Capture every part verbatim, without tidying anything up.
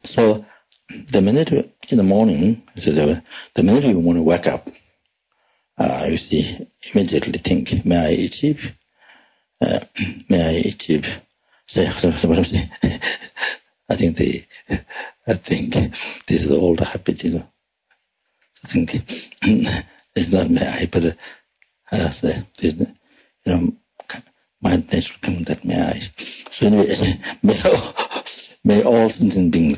So the minute you- in the morning, so the, the minute you want to wake up, uh, you see, immediately think, may I achieve? Uh, may I achieve? Say, say, I think the, I think this is all the habit, you know. I think it's not may I, but uh, say, you know, my natural come that may I. So anyway, may all, may all sentient beings,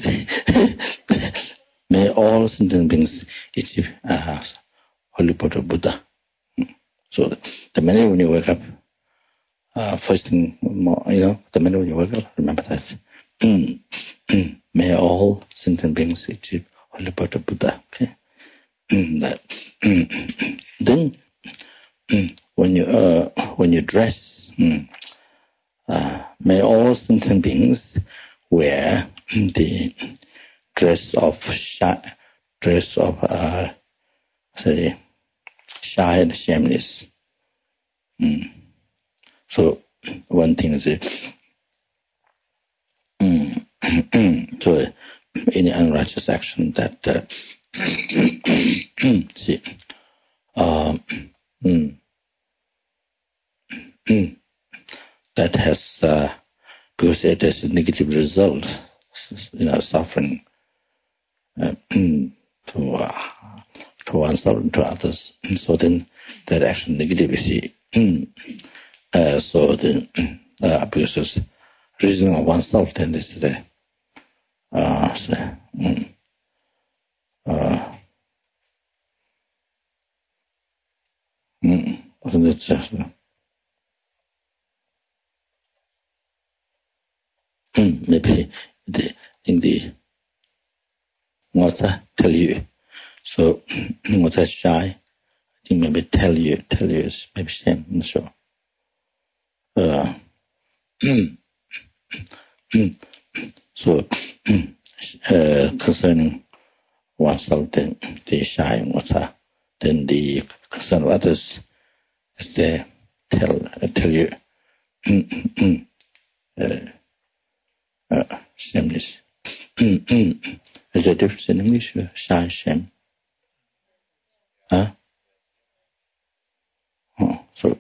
may all sentient beings achieve uh, holy portrait of Buddha. So the, the minute when you wake up, uh, first thing, you know, the minute when you wake up, remember that. Mm, mm, may all sentient beings achieve holy portrait of Buddha. Okay. Mm, that. Mm, mm, then, mm, when you uh, when you dress, mm, uh, may all sentient beings wear the dress of shy, dress of uh, say shy and shameless. Mm. So one thing is, mm, so any unrighteous action that uh, see, um, mm, mm, that has uh, because it has a negative result, you know, suffering uh, to uh, to oneself and to others. So then that action negativity. Uh, so the uh, because it's reason of oneself, then this is the uh, so, mm, uh, mm, it's just, uh, mm, maybe the in the what's that tell you. So what's that shy? I think maybe tell you tell you is maybe shame. I'm not sure. Uh, so uh, concerning oneself, then the shy what's that? Then the concern of others is they tell uh, tell you uh, uh, shameless. Is there a difference in English? Uh, shy, shame. Huh? Oh, so,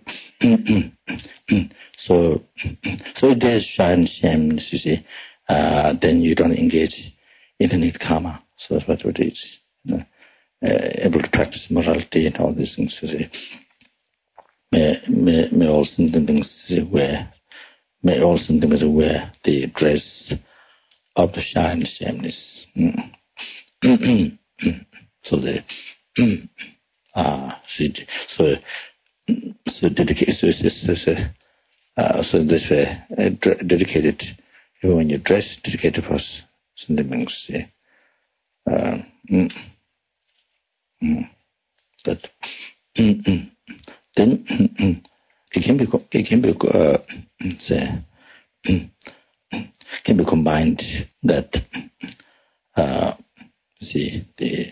so, so if there's shy and shame, you see, uh, then you don't engage in the need karma. So that's what it is. You know, uh, able to practice morality and all these things. You see, may may may all sentient beings wear, may all sentient beings wear the dress of the shy and shameless. Mm. So the ah, so so so dedicated. So so so, uh, so this way uh, dedicated. Even when you dress, dedicated for sentient beings. Yeah. Uh, mm, mm, but mm, mm. Then mm, mm, it can be it can be uh, say, mm, can be combined that uh, see the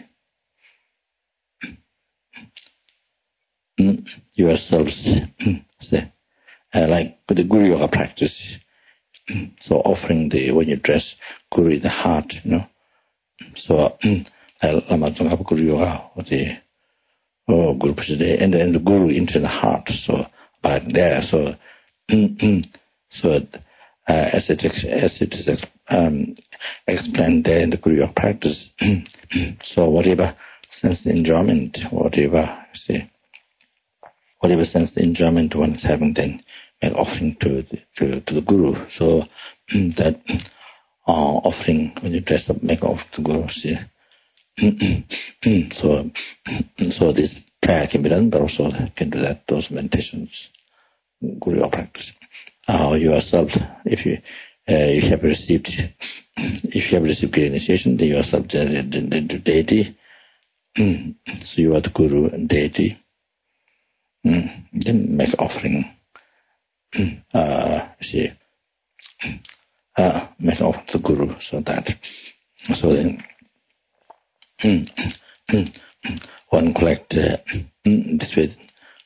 mm, yourselves mm, say, uh, like with the Guru Yoga practice. So offering the when you dress Guru in the heart, you know. So Lama Tsongkhapa Guru Yoga or the oh Guru Prasade and then the Guru into the heart. So but there so so uh, as it as it is um, explained there in the Guru Yoga practice. So whatever sense enjoyment, whatever see, whatever sense enjoyment one is having, then make offering to the, to to the Guru. So that uh, offering when you dress up, make off to Guru. See. so so this prayer can be done, but also can do that those meditations, Guru Yoga practice. Uh, yourself, if you uh, you have received if you have received great initiation, then you are subject to deity. So you are the Guru and deity. Then make offering. Uh, see, uh, make offering to Guru, so that so then one collect uh, this way.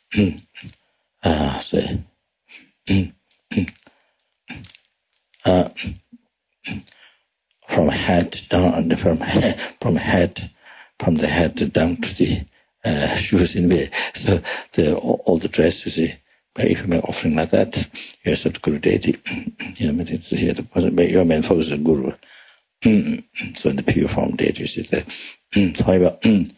Uh, say, uh, from head down, from head, from head, from the head down to the uh, shoes in way. So the all, all the dress, you see, if you make offering like that, you have to Guru deity. You know, it's here the person, your main focus is Guru. So in the pure form deity, you see that. However,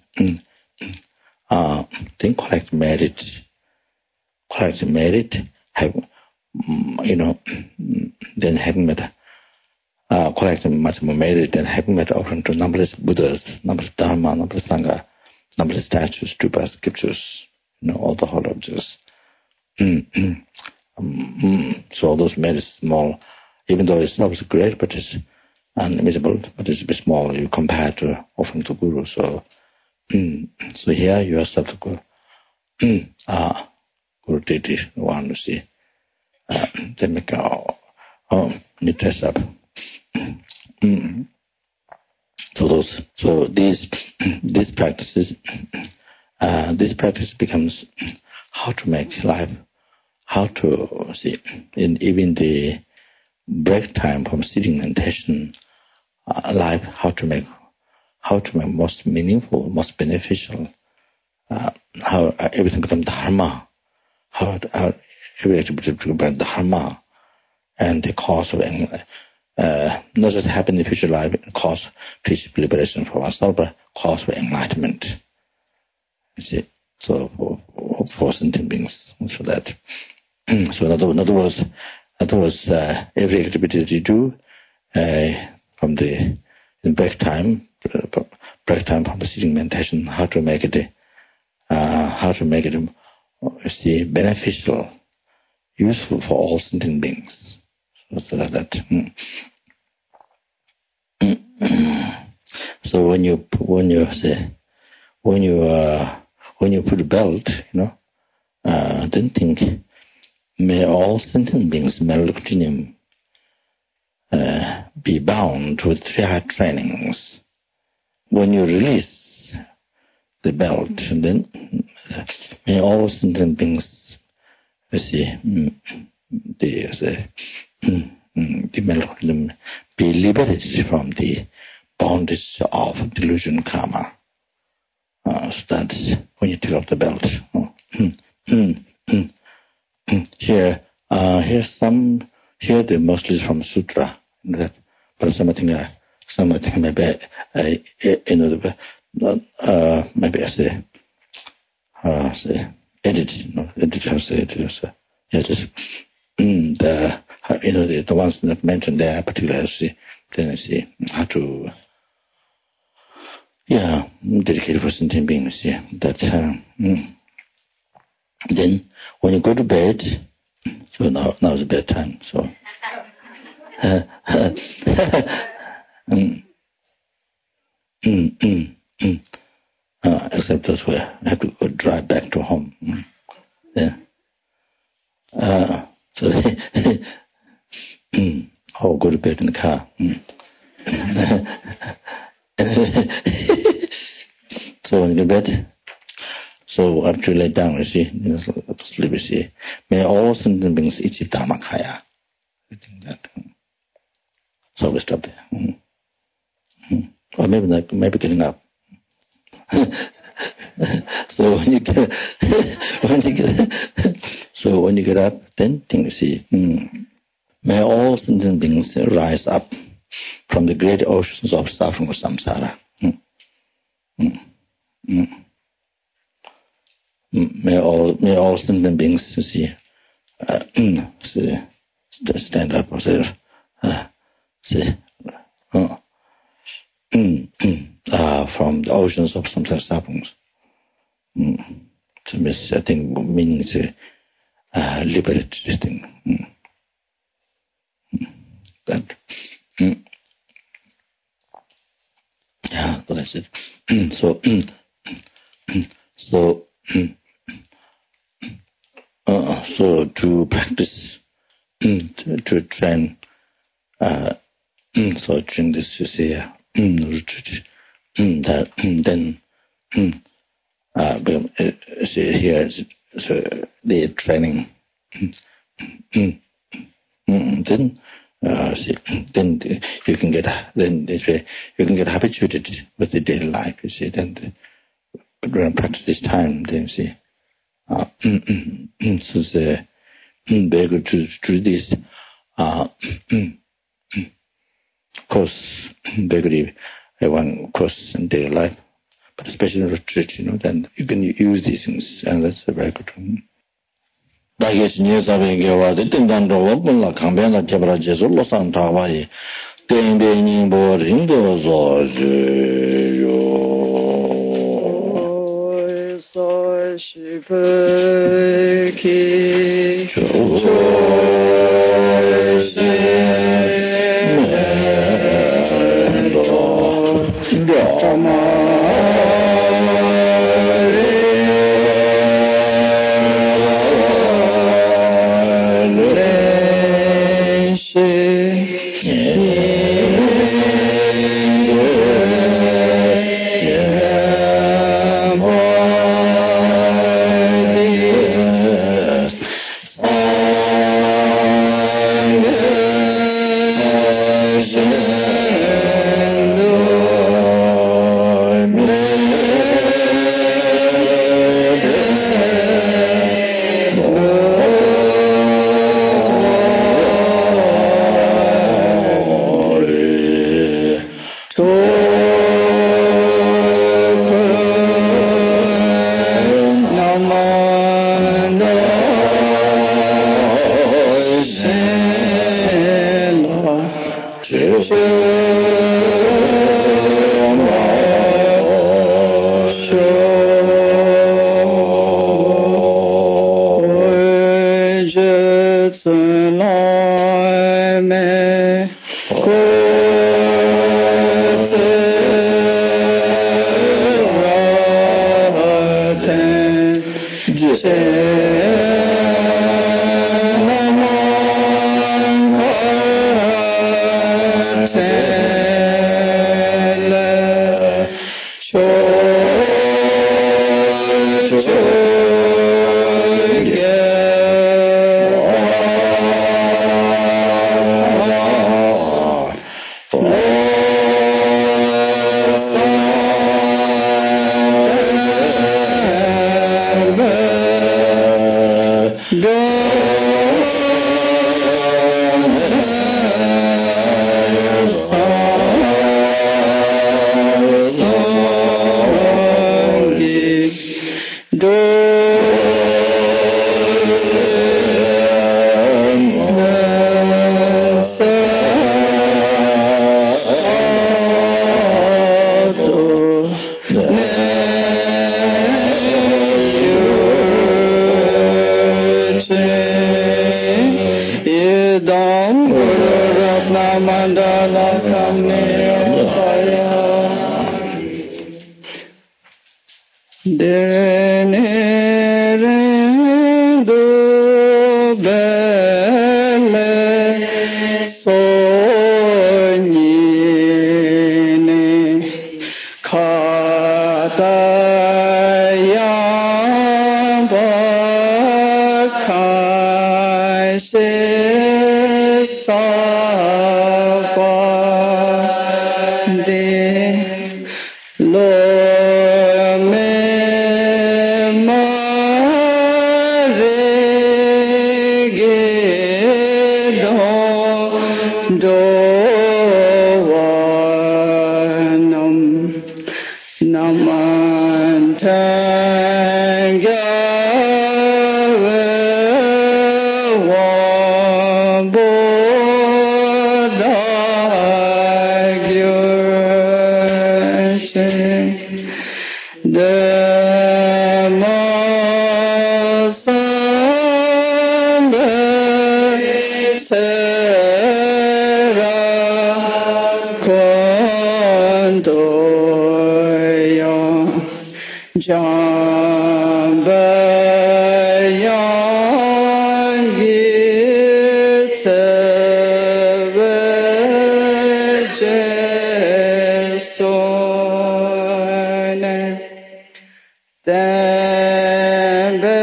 uh, then collect merit, collect merit, have, you know, then having met, uh, collect much more merit than having met offering to numberless Buddhas, numberless Dharma, numberless Sangha, numberless statues, stupas, scriptures, you know, all the whole objects. Mm, mm, um, so all those merits small, even though it's not great, but it's invisible, but it's a bit small you compare to offering to Guru. So, mm, so here you are to Guru. Mm, ah, Guru deity, one to see. Uh, they make a oh, you dress up. Mm. So those, so these these practices, uh, this practice becomes how to make life, how to see, in even the break time from sitting meditation, uh, life, how to make, how to make most meaningful, most beneficial, uh, how uh, everything becomes dharma, how, how everything becomes dharma, and the cause of uh, not just happen in the future life, cause peace, liberation for ourselves, but cause for enlightenment. You see, so for, for, for sentient beings, so that. So in other, in other words, in other words, uh, every activity that you do uh, from the in break time, break time from the sitting meditation, how to make it, uh, how to make it, you see, beneficial, useful for all sentient beings. So like that. So when you when you say when you uh, when you put a belt, you know, uh, then think. May all sentient beings, Meloctinium, uh, be bound with three-heart trainings. When you release the belt, then may all sentient beings, you see, the, the, the Meloctinium be liberated from the bondage of delusion karma. Uh, so that's when you take off the belt. Oh. Here, uh, here's some. Here, the mostly is from sutra. That, but something, uh, something maybe, uh, you know, uh, maybe I say, uh, say, edit, you know, edit, I say, edit, so, yeah, just mm, the, you know, the, the ones that mentioned there, particularly, see, then I see how to, yeah, dedicate for sentient beings. Yeah, that's. Uh, mm. Then, when you go to bed. So now, now it's bedtime. So, uh, mm, mm, mm, mm. Uh, except those who have to go drive back to home. Mm. Yeah. Uh, so they mm, or go to bed in the car. Mm. So when you go to bed. So after you lay down, you see, you know, sleep, you see, may all sentient beings achieve Dharmakaya. I think that. So we stop there. Mm-hmm. Or maybe not, maybe getting up. So when you get, when you get, so when you get up, then think, you see, mm, may all sentient beings rise up from the great oceans of suffering of samsara. Mm. Mm. Mm. May all, may all sentient beings, you see, uh, see, stand up or say, uh, see, uh, uh, from the oceans of samsara sufferings. Mm. So, I think meaning is uh, liberate this thing. Mm. Mm. That. Mm. Yeah, but I said. So, so. Uh, so to practice, to, to train, uh, so during this, you see, uh, retreat, that, then, uh, see here, so the training, then, Uh, see, then you can get then this way you can get habituated with the daily life. You see, then the, but when I practice this time, then you see, uh, so the very good to do this. Uh, of course, very good. I want course in daily life, but especially in retreat, you know, then you can use these things, and that's a very good one. 다게스 녀사베게와 된단도 원본라 강변나 제브라 제소 로산 타와이 땡뱅이 보링도조지요 소시베키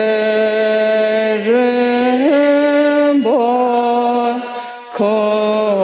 Call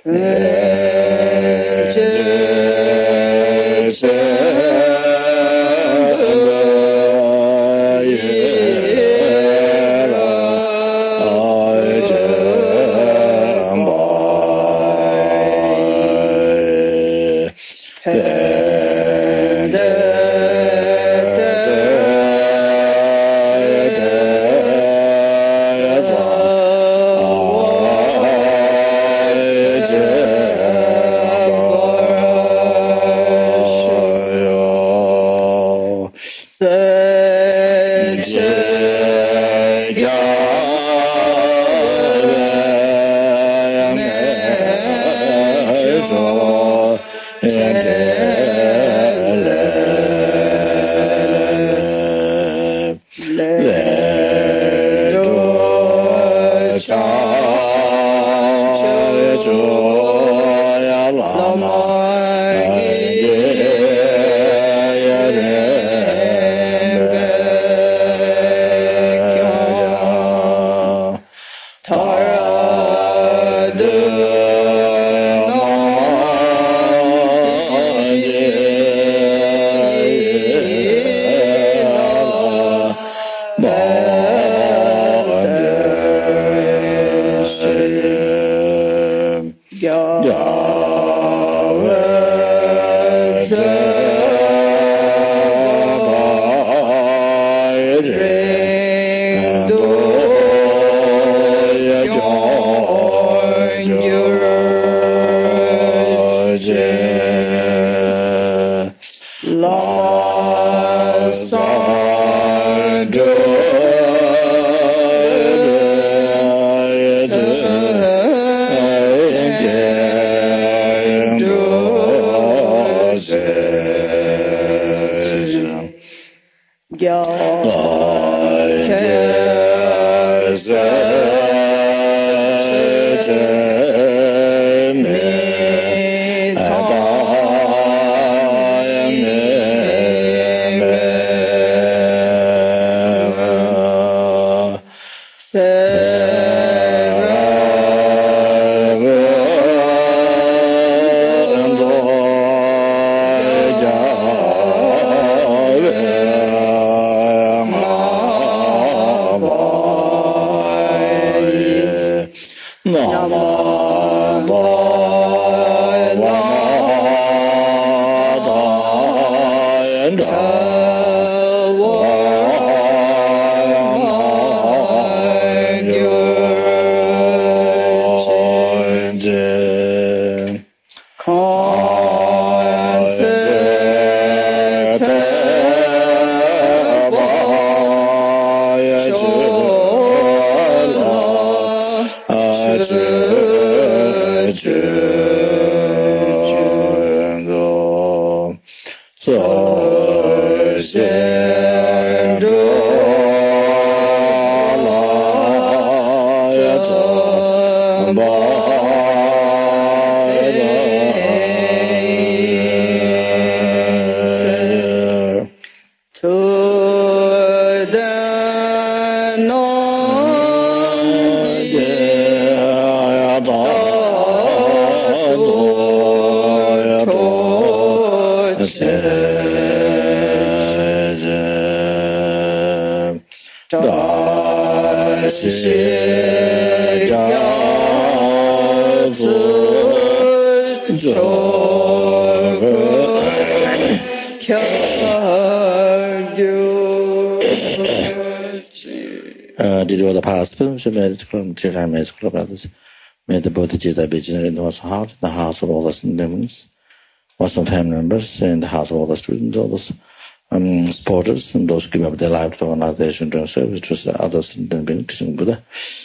May the Bodhicitta be generated in one's heart, the hearts of all the livings, all some family members, and the hearts of all the students, all those um, supporters, and those who give up their life to organization during service, to the others in the beings, in Buddha,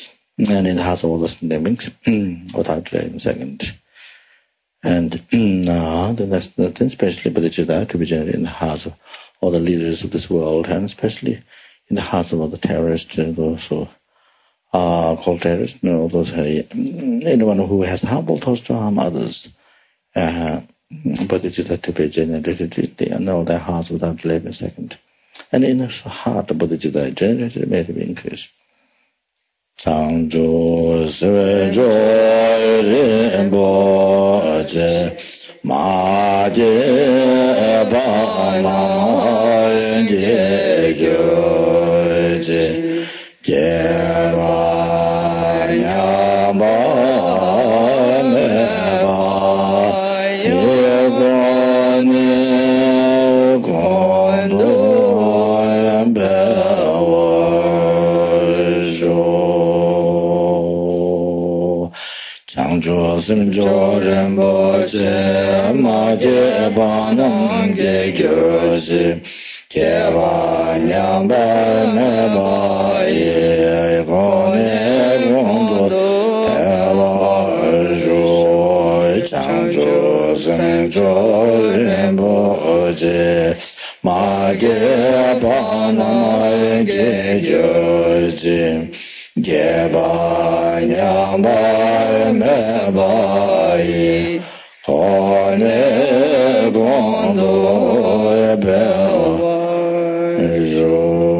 and in the hearts of all the livings, without delay in a second. And now, the next thing, especially Bodhicitta, to be generated in the hearts of all the leaders of this world, and especially in the hearts of all the terrorists, and those who Uh, called terrorists, no, those uh, anyone who has harmful thoughts to harm others, uh, but it is that to be generated, they know their hearts without delay in a second. And in the heart of Bodhicitta generated may be increased. Sangjo Swe Jo Rinpo ma je ba na je jo je je ba ya ba me ba ye go ne go do be wa jo chang zhuo shen zhuo ren bo zhe ma jie ba nang jie jiu zhi jie ba niang ba me ba ye gong ne gong du pe ba zhu chang zhuo shen zhuo ren bo zhe ma jie ba nang jie jiu zhi jie ba niang ba me ba yi gong ne gong du pe ba zhu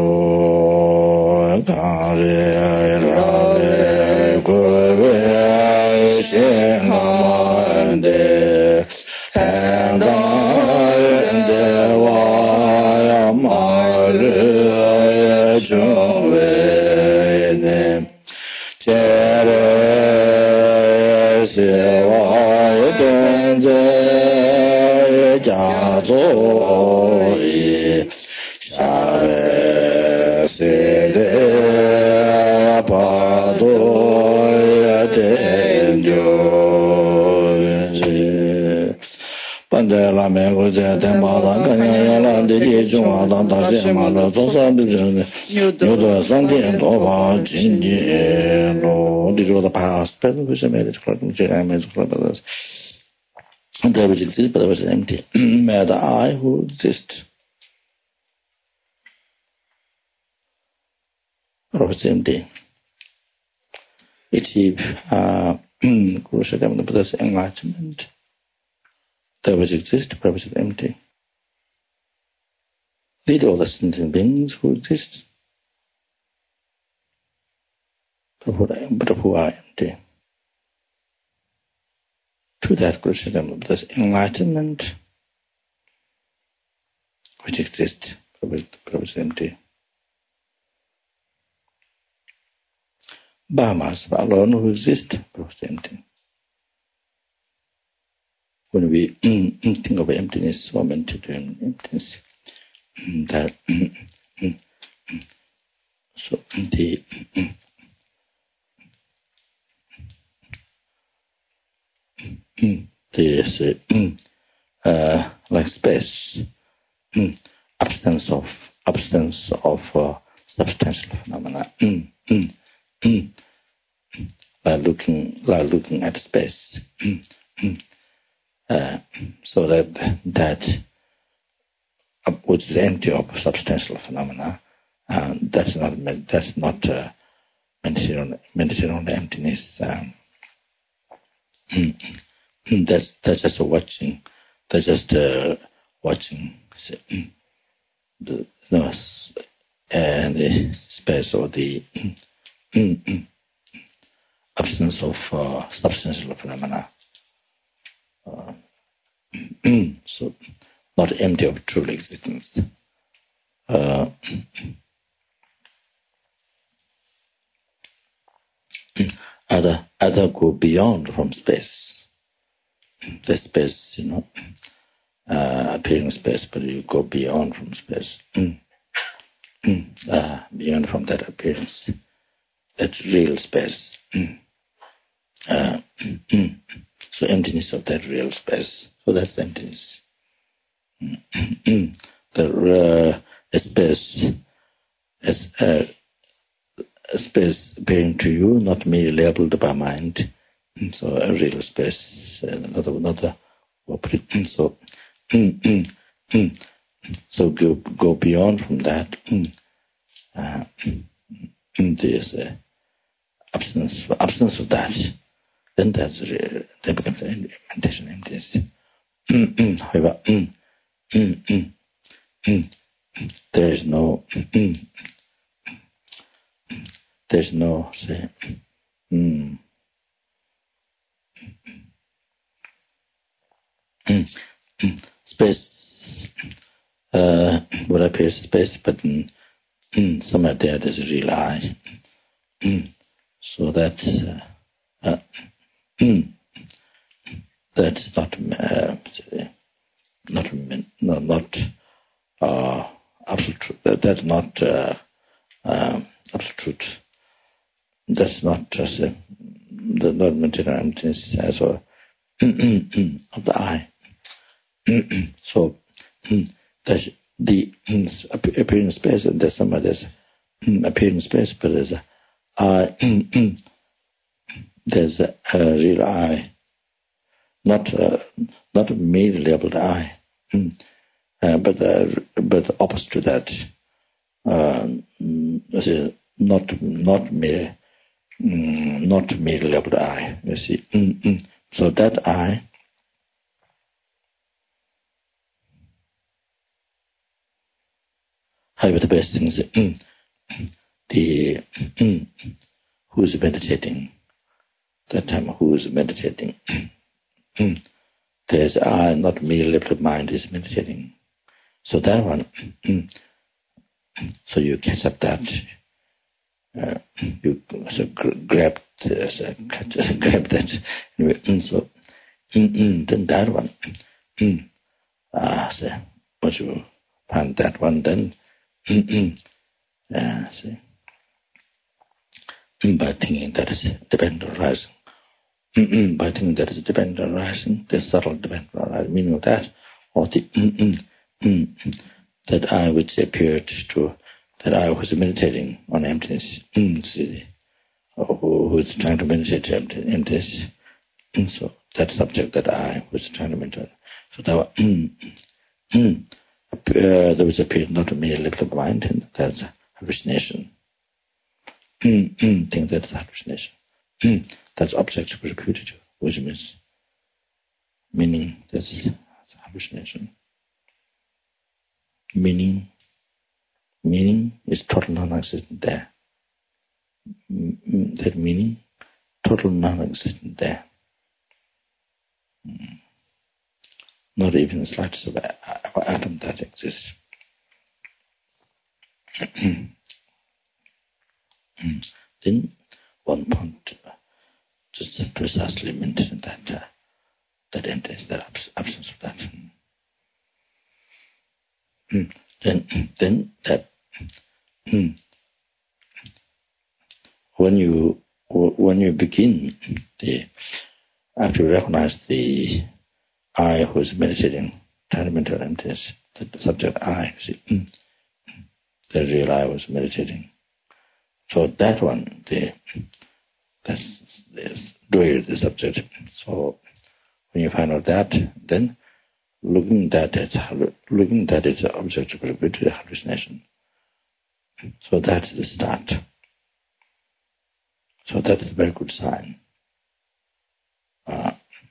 gang re la re gu re xin ma de pen dang de wa ya ma re zhong wei ne jie re xie wa den zhe jia zuo yi sha wei se de pa du den jiu zhi ban zhe la me gu zhe den ma dan gan yang yang lan de ji zhong a dan da zhe ma le zhong san de zhe niu de san tian duo fa jin ji lu di zhuo de past present future made it correct which I made it correct there which exists but was empty may the I who exists or was empty achieve uh Kurushakam Buddha's enlightenment there which exists but was empty lead all the sentient beings who exist but who are, but who are empty to that Kurushakam Buddha's enlightenment which exists but was, but was empty Brahmas alone who exist but was empty. When we think of emptiness or mental emptiness, that so the there's uh, like space, absence of absence of uh, substantial phenomena. By looking, like looking at space, uh, so that that uh, which is empty of substantial phenomena, uh, that's not that's not uh, meditating on meditating on the emptiness. Um, that's that's just watching. That's just uh, watching the no, and the space or the absence of uh, substantial phenomena. Uh, so, not empty of true existence. Uh, other, other go beyond from space. The space, you know, uh, appearing space, but you go beyond from space. uh, beyond from that appearance. That's real space. Uh, so emptiness of that real space. So that's emptiness. the uh, space, as a, a space appearing to you, not merely labeled by mind. So a real space, another, another. So, so go go beyond from that. Uh, there's a absence absence of that. Then that's real, that becomes an meditation emptiness. However, there is no there's no say space, uh, what appears space, but mm, mm, somewhere there there's a real I. Mm. So that's uh, uh, mm, that's not uh, not no, not uh, absolute truth. That, that's not uh, uh, absolute truth. That's not just uh, the not material emptiness as well of the I. So there's the appearing space, and there's somewhere there's appearing space, but there's a I. There's a, a real I, not uh, not a mere labeled I, uh, but uh, but opposite to that, uh, not not mere not mere labeled I. You see, so that I. However, the best thing is the who's meditating. That time, who is meditating? There's I, not me, limited mind is meditating. So that one, so you catch up that, uh, you so grab, uh, so grab that. So then that one, ah, so once you find that one, then uh, see, by thinking that is dependent arising. Mm-mm, by thinking that is dependent arising, the subtle dependent arising, meaning of that, or the mm-mm, mm, that I which appeared to, that I was meditating on emptiness, mm, see, or who, who is trying to meditate on emptiness, mm, so that subject that I was trying to meditate. So that was, mm, mm, uh, there was appeared not a mere lift of mind, and that's hallucination. Mm, mm, think that's hallucination. Mm, that's object reputed, which means meaning, that's, that's hallucination. Meaning, meaning is total non-existent there. Mm, that meaning, total non-existent there. Mm. Not even the slightest of a atom that exists. Then one point, uh, just precisely mention that uh, that emptiness, that abs- absence of that. Mm. Then, then that mm, when you when you begin the after you recognize the I who is meditating, mental emptiness, the subject I, see, mm, the real I was meditating. So that one, the that's this doer, the subject. So when you find out that, then looking at it, looking at it, object will be to the hallucination. So that's the start. So that is a very good sign. Uh,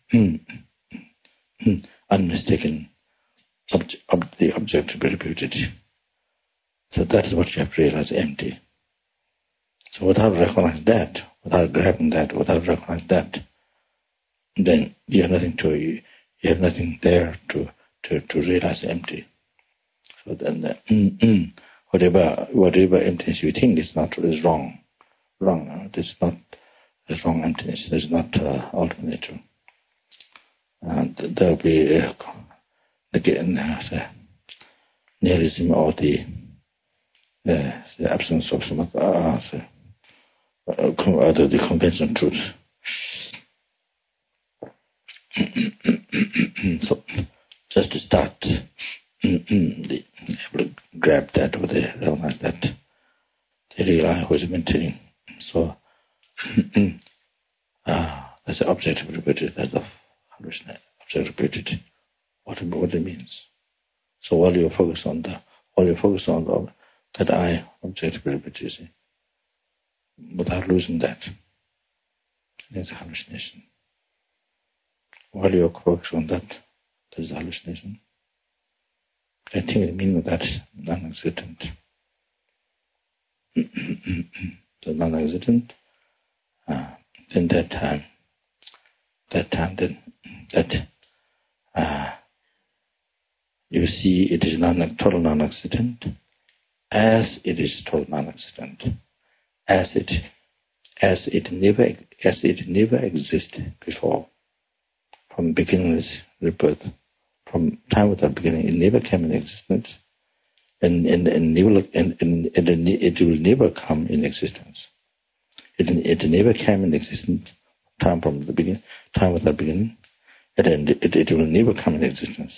unmistaken obje- ob- the object to be reputed. So that is what you have to realize empty. So without recognizing that, without grabbing that, without recognizing that, then you have nothing to you, you have nothing there to, to, to realize empty. So then the, mm, mm, whatever whatever emptiness you think is not is wrong. Wrong. Uh, this is not this wrong emptiness. This is not uh, ultimate true. And there will be uh, again uh, the nihilism or the uh, the absence of some other uh, the, uh, the conventional truth. So just to start, the able to grab that or the recognize that the real I was meditating. So uh, that's the object repeated, that's the hallucination. Object repeated, what it, what it means. So while you focus on the, while you focus on the, that I object repeated, without losing that, it's a hallucination. While you focus on that, there's a hallucination. I think the meaning of that is non-existent. So non-existent. Uh, then that time, that time, then that uh, you see it is non, total non-existent, as it is total non-existent, as it, as it never, as it never existed before, from beginningless rebirth, from time without beginning, it never came in existence, and and and, never, and, and, and it will never come in existence. It it never came in existence, time from the beginning, time without beginning, and it, it, it will never come in existence.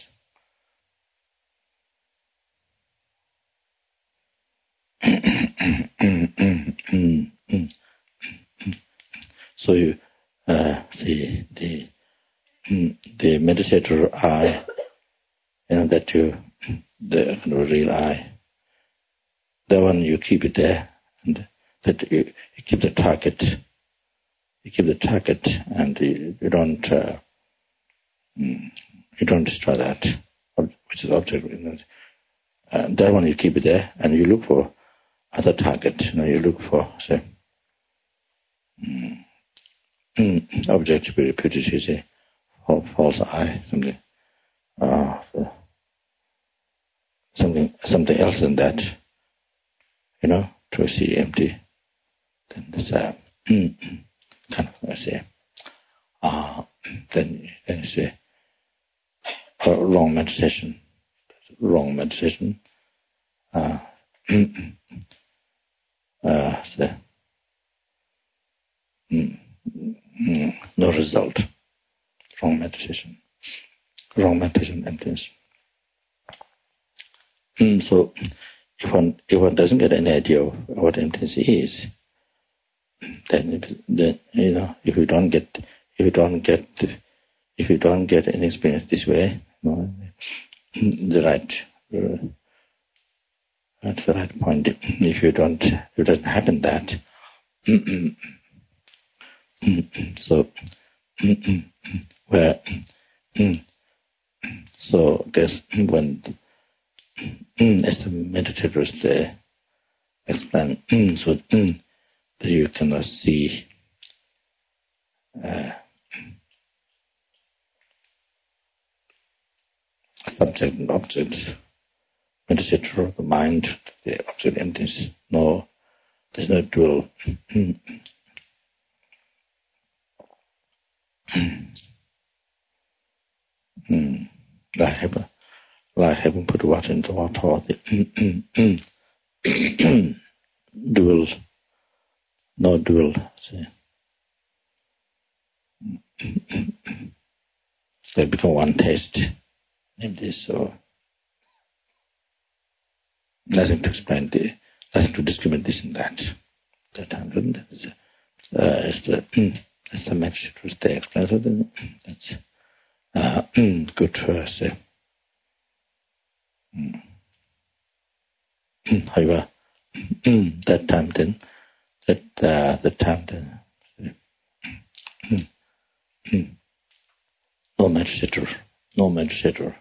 So you, uh, the the the meditator eye, you know, that you, the real eye, that one you keep it there, and that you, you keep the target, you keep the target, and you, you don't uh, you don't destroy that, which is object. You know, and that one you keep it there, and you look for other target. You know, you look for say mm, mm, object to be repeated. You say false eye, something, uh, something, something else than that. You know, to see empty. Then there's a mm, kind of I say, uh, then then you say a wrong meditation, wrong meditation. Uh, uh, so, mm, mm, no result. Wrong meditation. Wrong meditation, emptiness. Mm, so, if one if one doesn't get any idea of what emptiness is, then, then you know, if you don't get if you don't get if you don't get an experience this way, you know, the right uh, that's the right point. If you don't, if it doesn't happen that, so where so there's when as the meditators they explain, so that you cannot see uh, subject and object. Meditator, the mind, the object emptiness. No, there's no dual. mm. Like having, like having put water into water, the dual, no dual. See. They become one taste. Empty, so nothing to explain, the, nothing to discriminate this and that. That time, doesn't it? It's, uh, it's the, it's the meditator they explain, so then that's uh, good for us. Uh, however, that time then, that uh, the time then, uh, no meditator, no meditator.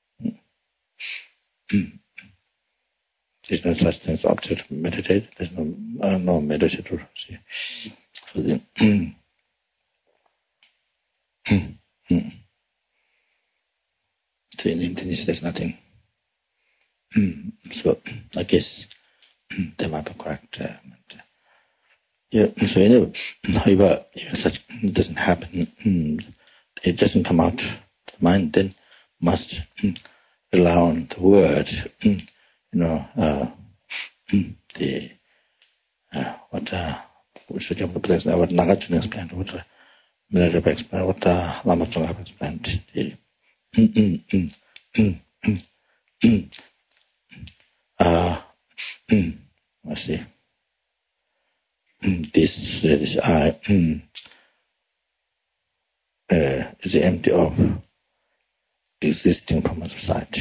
There's no such thing as object meditate. There's no uh, no meditator. See, so then, so in emptiness there's nothing. So I guess they might be correct. Uh, but, uh, yeah. So anyway, however, if such doesn't happen, it doesn't come out to the mind. Then must rely on the word. You know, uh, the uh, what uh, which is the place now. What Nagarjuna explained, what uh, Milarepa explained, what uh, Lama Tsongkhapa explained. The, uh, I see. This this I uh, is empty of existing from other side.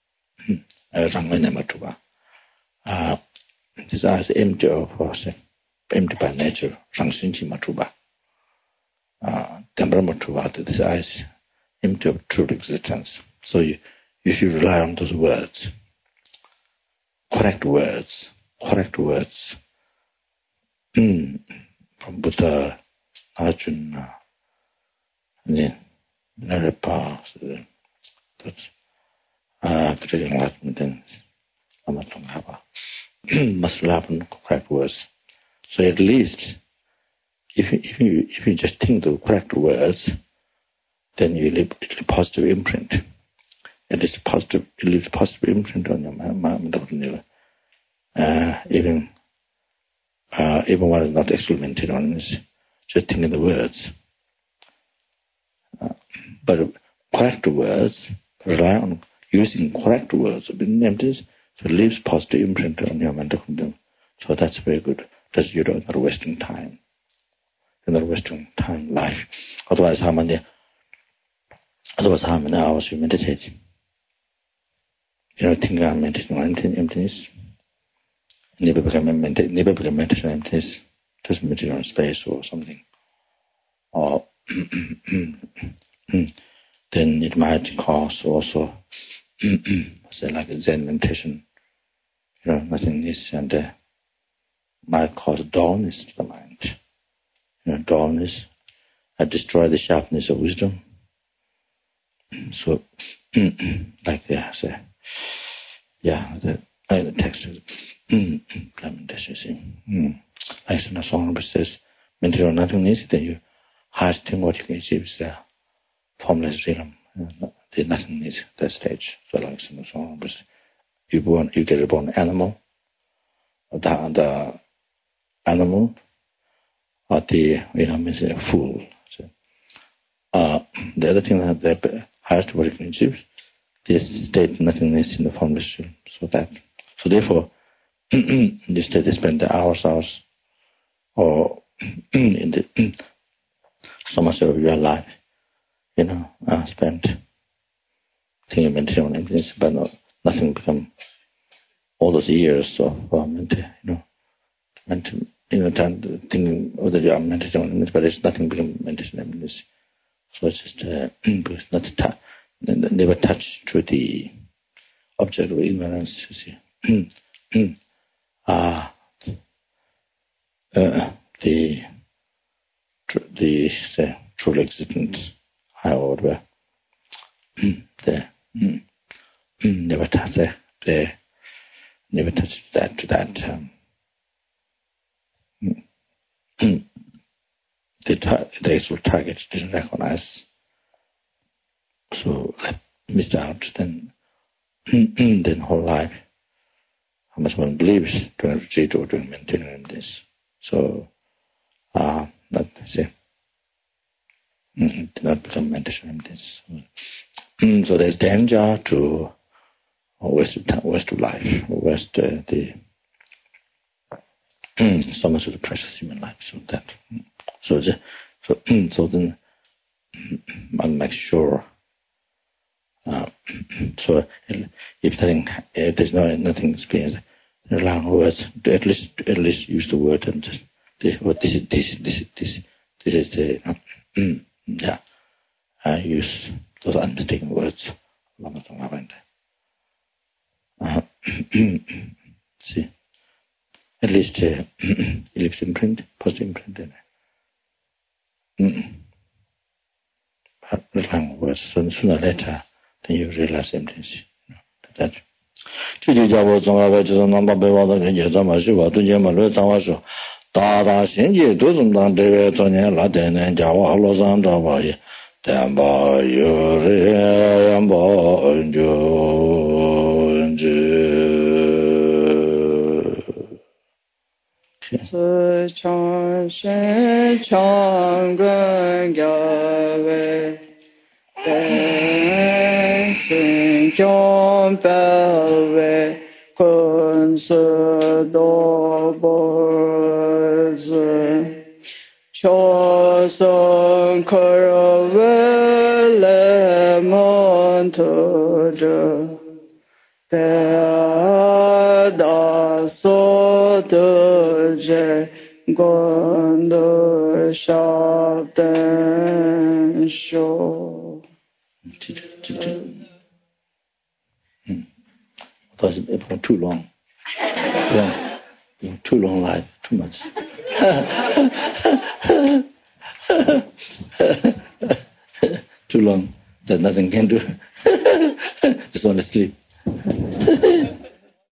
Uh, uh, this eye is empty of uh, empty by nature. Rangsinchi matuba. Uh, Tempera matuba. This eye is empty of true existence. So you you should rely on those words. Correct words. Correct words. Mm. From Buddha, Arjuna, and then Milarepa. So that's uh, critical enlightenment, then must happen correct words. So at least, if you, if you if you just think the correct words, then you leave a positive imprint. It is positive. It leaves a positive imprint on your mind. Uh, even uh, even what is not experimented on is just thinking the words. Uh, but correct words, rely on using correct words. So it leaves positive imprint on your mind. So that's very good. That's you don't not wasting time. You're not wasting time, life. Otherwise, how many? Otherwise, how many hours you meditate? You know, think I'm meditating on emptiness. Never become meditate. Never become meditate on emptiness. Just meditate on space or something. Or then it might cause also, say, like a Zen meditation. You know, nothingness, and uh, might cause dullness to the mind. You know, dullness. I destroy the sharpness of wisdom. So, like yeah, say, yeah, the, uh, the text is, you see. Mm. Like in the song which says, meditate on nothingness, then you highest thing what you can achieve is the formless realm, uh, the nothingness, that stage. So, like in the song which you born, you get a born animal, the, the animal, or the, you know, means a fool. So, uh, the other thing that the highest what you can achieve, this state nothingness in the formless realm. So that, so therefore, this state they spend the hours, hours, or in the so much of your life, you know, uh, spent thinking meditation on emptiness, but not, nothing become all those years of uh, mental, you know, mental, you know, thinking oh, that you are meditating on emptiness, but it's nothing become meditation on emptiness. So it's just uh, because not ta- never touched to the object of ignorance. You see, ah, uh, the the the truly existent higher order. The never touch the, the never touch that to that. Um, the tar- the actual target didn't recognize. So I missed out. Then then whole life, how much one believes doing retreat or doing maintaining this. So ah, uh, not say. Did not become meditation in this. So there's danger to waste of, waste of life, waste uh, the so much of the precious human life. So that, so the, so so then one makes sure. Uh, so if nothing, if there's no nothing experienced, rely on words. At least at least use the word and just this. What this is this this this this is the. Uh, Yeah, I use those unmistaken words. Uh, see, at least uh, it leaves imprint, positive imprint in it. But the words, so sooner or later, then you realize emptiness. You know, that. 具体教我总爱为这种南巴北瓦的跟也这么说，对这么乱脏话说，大大心结都是当这个昨年那天呢，叫我罗上找吧也，但吧有人吧就这。自强身强根要为，但心强不为，根是多不是，求生可为了满足着，得到所得者，观的下等修。记住，记住。嗯，我倒是也不能 too long， long too long life too much ，too long that nothing can do Just want to sleep.